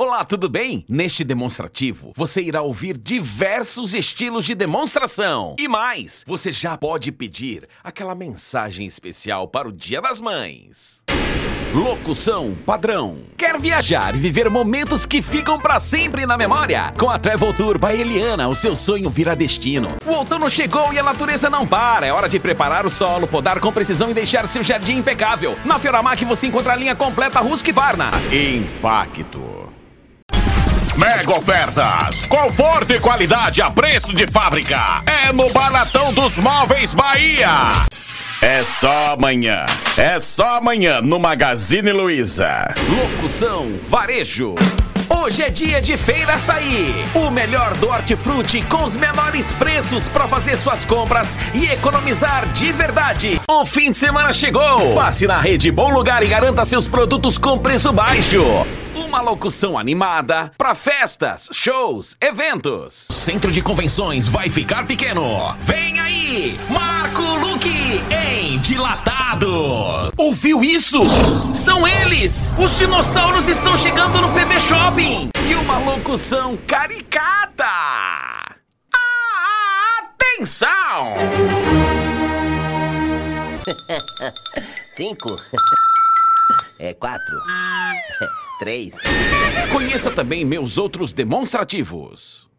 Olá, tudo bem? Neste demonstrativo, você irá ouvir diversos estilos de demonstração. E mais, você já pode pedir aquela mensagem especial para o Dia das Mães. Locução padrão. Quer viajar e viver momentos que ficam pra sempre na memória? Com a Travel Tour by Eliana, o seu sonho virá destino. O outono chegou e a natureza não para. É hora de preparar o solo, podar com precisão e deixar seu jardim impecável. Na Fioramac você encontra a linha completa Husqvarna. Impacto. Mega ofertas, conforto e qualidade a preço de fábrica. É no Baratão dos Móveis Bahia. É só amanhã no Magazine Luiza. Locução varejo. Hoje é dia de Feira Açaí. O melhor do hortifruti com os menores preços para fazer suas compras e economizar de verdade. O fim de semana chegou. Passe na Rede Bom Lugar e garanta seus produtos com preço baixo. Uma locução animada para festas, shows, eventos. O centro de convenções vai ficar pequeno. Vem aí, Marco Luque em Dilatado. Ouviu isso? São eles! Os dinossauros estão chegando no PB Shopping. E uma locução caricata. Atenção! 5 4 3. Conheça também meus outros demonstrativos.